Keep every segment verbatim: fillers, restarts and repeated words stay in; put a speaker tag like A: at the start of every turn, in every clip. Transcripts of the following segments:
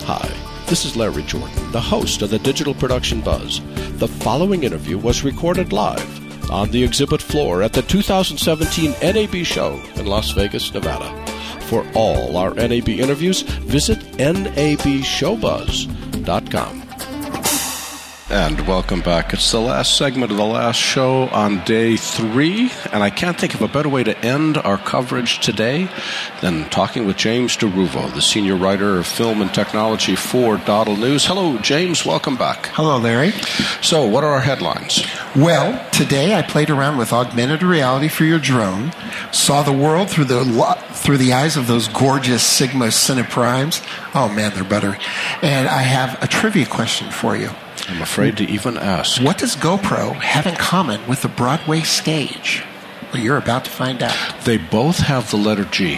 A: Hi, this is Larry Jordan, the host of the Digital Production Buzz. The following interview was recorded live on the exhibit floor at the two thousand seventeen N A B show in Las Vegas, Nevada. For all our N A B interviews, visit N A B show buzz dot com. And welcome back. It's the last segment of the last show on day three, and I can't think of a better way to end our coverage today than talking with James DeRuvo, the senior writer of film and technology for Dottle News. Hello, James. Welcome back.
B: Hello, Larry.
A: So, what are our headlines?
B: Well, today I played around with augmented reality for your drone, saw the world through the through the eyes of those gorgeous Sigma Cine Primes. Oh, man, they're buttery. And I have a trivia question for you.
A: I'm afraid to even ask.
B: What does GoPro have in common with the Broadway stage? Well, you're about to find out.
A: They both have the letter G.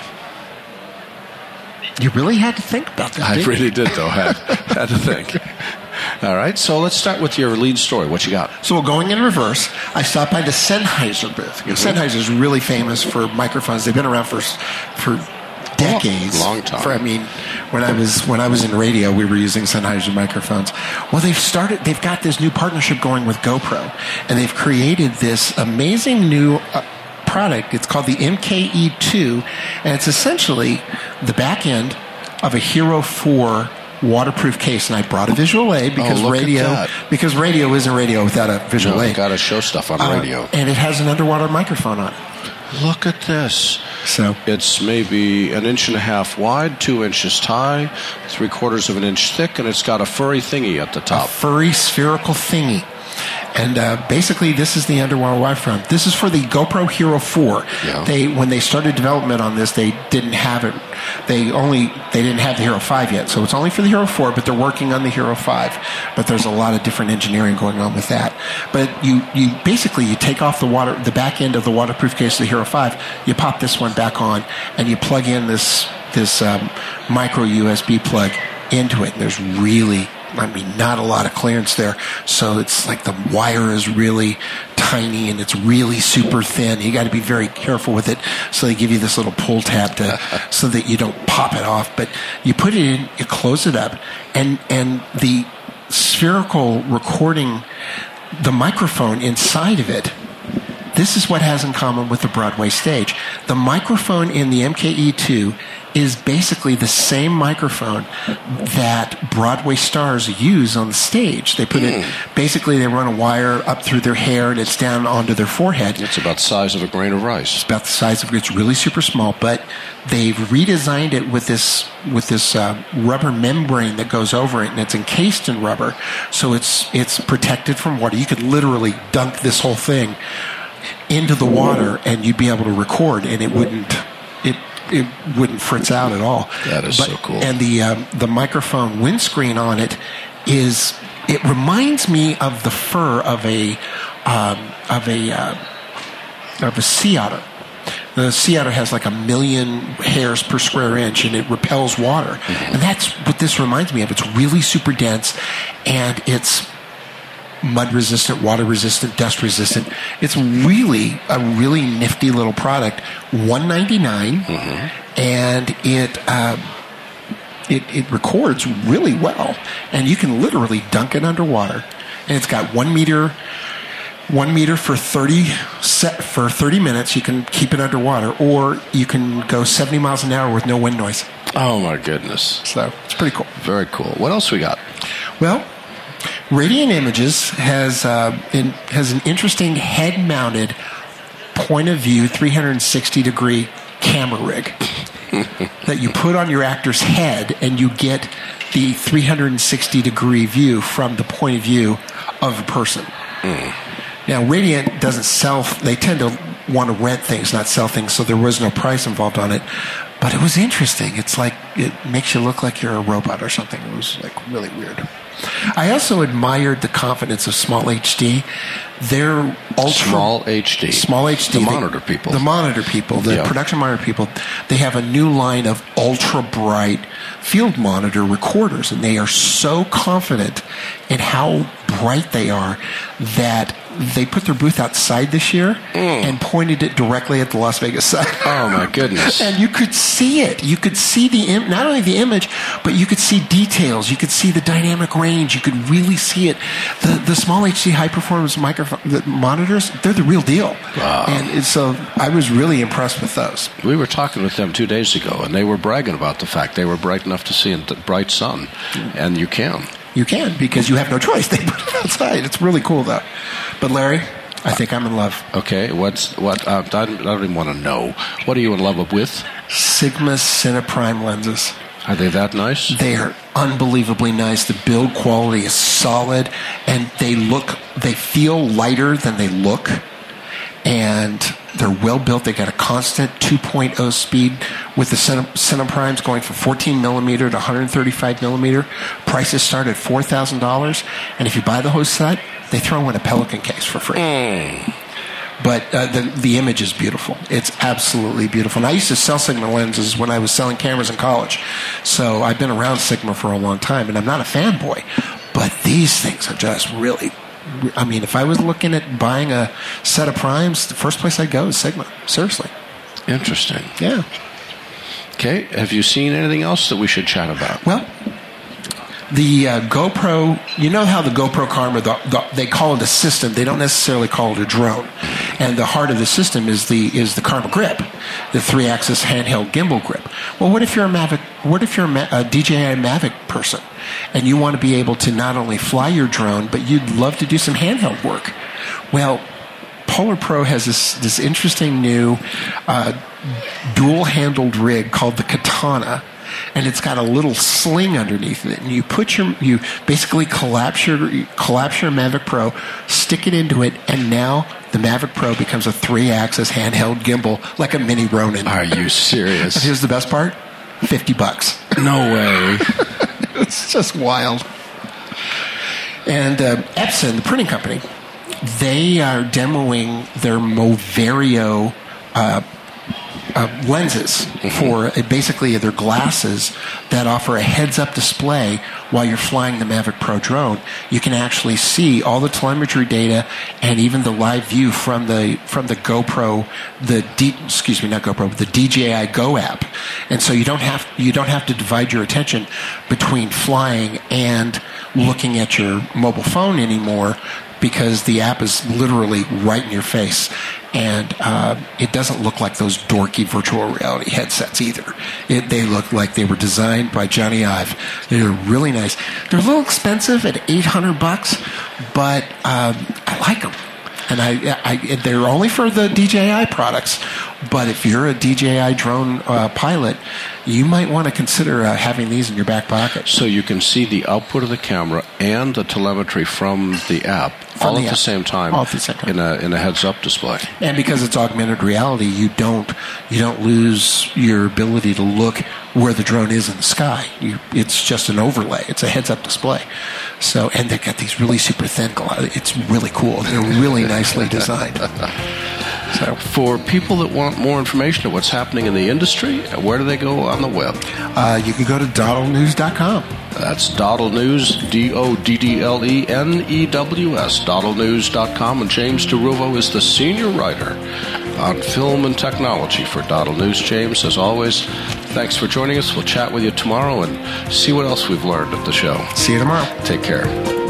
B: You really had to think about that,
A: I
B: didn't
A: really
B: you?
A: did, though. Had, had to think. All right, so let's start with your lead story. What you got?
B: So going in reverse, I stopped by the Sennheiser booth. Mm-hmm. Sennheiser is really famous for microphones. They've been around for for decades.
A: Long time.
B: For, I mean, when I was when I was in radio, we were using Sennheiser microphones. Well, they've started. They've got this new partnership going with GoPro, and they've created this amazing new uh, product. It's called the M K E two, and it's essentially the back end of a Hero four waterproof case. And I brought a visual aid because
A: oh, look
B: radio
A: at that.
B: because radio isn't radio without a visual
A: no,
B: aid.
A: Got to show stuff on
B: uh,
A: radio,
B: and it has an underwater microphone on it.
A: Look at this.
B: So
A: it's maybe an inch and a half wide, two inches high, three quarters of an inch thick, and it's got a furry thingy at the top.
B: A furry spherical thingy. And uh, basically, this is the underwater Wi-Fi. This is for the GoPro Hero four.
A: Yeah.
B: They when they started development on this, they didn't have it. They only they didn't have the Hero five yet, so it's only for the Hero four. But they're working on the Hero five. But there's a lot of different engineering going on with that. But you you basically you take off the water the back end of the waterproof case of the Hero five. You pop this one back on, and you plug in this this um, micro U S B plug into it. And there's really I mean, not a lot of clearance there. So it's like the wire is really tiny and it's really super thin. You got to be very careful with it. So they give you this little pull tab to, so that you don't pop it off. But you put it in, you close it up, and, and the spherical recording, the microphone inside of it, this is what has in common with the Broadway stage. The microphone in the M K E two is basically the same microphone that Broadway stars use on the stage. They put mm. it, basically they run a wire up through their hair and it's down onto their forehead.
A: It's about the size of a grain of rice.
B: It's about the size of, it's really super small, but they've redesigned it with this, with this uh, rubber membrane that goes over it, and it's encased in rubber. So it's, it's protected from water. You could literally dunk this whole thing into the water and you'd be able to record, and it wouldn't, it, it wouldn't fritz out at all.
A: That is
B: but,
A: so cool.
B: And the um, the microphone windscreen on it is, it reminds me of the fur of a um, of a uh, of a sea otter. The sea otter has like a million hairs per square inch, and it repels water. Mm-hmm. And that's what this reminds me of. It's really super dense, and it's mud resistant, water resistant, dust resistant. It's really a really nifty little product. one ninety-nine, mm-hmm. and it, uh, it it records really well, and you can literally dunk it underwater. And it's got one meter, one meter for thirty set for thirty minutes. You can keep it underwater, or you can go seventy miles an hour with no wind noise.
A: Oh my goodness!
B: So it's pretty cool.
A: Very cool. What else we got?
B: Well, Radiant Images has uh, in, has an interesting head-mounted point of view three sixty degree camera rig that you put on your actor's head, and you get the three sixty degree view from the point of view of a person. Mm. Now, Radiant doesn't sell; they tend to want to rent things, not sell things, so there was no price involved on it. But it was interesting. It's like it makes you look like you're a robot or something. It was like really weird. I also admired the confidence of Small H D. They're ultra
A: Small H D.
B: Small H D.
A: The
B: they,
A: monitor people.
B: The monitor people. The
A: yeah.
B: production monitor people. They have a new line of ultra bright field monitor recorders, and they are so confident in how bright they are that they put their booth outside this year mm. and pointed it directly at the Las Vegas sign.
A: Oh, my goodness.
B: And you could see it. You could see the Im- not only the image, but you could see details. You could see the dynamic range. You could really see it. The the small H D high-performance microphone the monitors, they're the real deal.
A: Wow.
B: And so I was really impressed with those.
A: We were talking with them two days ago, and they were bragging about the fact they were bright enough to see in the bright sun. And you can.
B: You can, because you have no choice. They put it outside. It's really cool, though. But, Larry, I think I'm in love.
A: Okay, what's what? Uh, I don't even want to know. What are you in love with?
B: Sigma Cineprime lenses.
A: Are they that nice?
B: They are unbelievably nice. The build quality is solid, and they look, they feel lighter than they look. And they're well built. They got a constant two point oh speed with the Cineprimes going from fourteen millimeter to one thirty-five millimeter. Prices start at four thousand dollars. And if you buy the whole set, they throw in a Pelican case for free.
A: Mm.
B: But uh, the the image is beautiful. It's absolutely beautiful. And I used to sell Sigma lenses when I was selling cameras in college. So I've been around Sigma for a long time, and I'm not a fanboy. But these things are just really... I mean, if I was looking at buying a set of primes, the first place I'd go is Sigma. Seriously.
A: Interesting.
B: Yeah.
A: Okay. Have you seen anything else that we should chat about?
B: Well, the uh, GoPro, you know how the GoPro Karma, the, the, they call it a system. They don't necessarily call it a drone. And the heart of the system is the is the Karma Grip, the three-axis handheld gimbal grip. Well, what if you're a Mavic? What if you're a, Ma- a D J I Mavic person, and you want to be able to not only fly your drone, but you'd love to do some handheld work? Well, Polar Pro has this this interesting new uh, dual-handled rig called the Katana. And it's got a little sling underneath it, and you put your you basically collapse your collapse your Mavic Pro, stick it into it, and now the Mavic Pro becomes a three-axis handheld gimbal like a mini Ronin.
A: Are you serious?
B: Here's the best part: fifty bucks.
A: No way.
B: It's just wild. And uh, Epson, the printing company, they are demoing their Moverio Uh, Uh, lenses for uh, basically their glasses that offer a heads-up display while you're flying the Mavic Pro drone. You can actually see all the telemetry data and even the live view from the from the GoPro, the D, excuse me, not GoPro, but the D J I Go app. And so you don't have you don't have to divide your attention between flying and looking at your mobile phone anymore, because the app is literally right in your face. And uh, it doesn't look like those dorky virtual reality headsets either. It, they look like they were designed by Johnny Ive. They're really nice. They're a little expensive at eight hundred bucks, but um, I like them. And I, I, they're only for the D J I products. But if you're a D J I drone uh, pilot, you might want to consider uh, having these in your back pocket.
A: So you can see the output of the camera and the telemetry from the app
B: from
A: all
B: the
A: at
B: app.
A: the same time,
B: all at the same time.
A: in a in a heads-up display.
B: And because it's augmented reality, you don't you don't lose your ability to look where the drone is in the sky. You, it's just an overlay. It's a heads-up display. So, and they've got these really super thin glasses. It's really cool. They're really nicely designed.
A: So, for people that want more information on what's happening in the industry, where do they go on the web?
B: Uh, you can go to doddle news dot com.
A: That's Doddle News, D O D D L E N E W S, doddle news dot com. And James DeRuvo is the senior writer on film and technology for Doddle News. James, as always, thanks for joining us. We'll chat with you tomorrow and see what else we've learned at the show.
B: See you tomorrow.
A: Take care.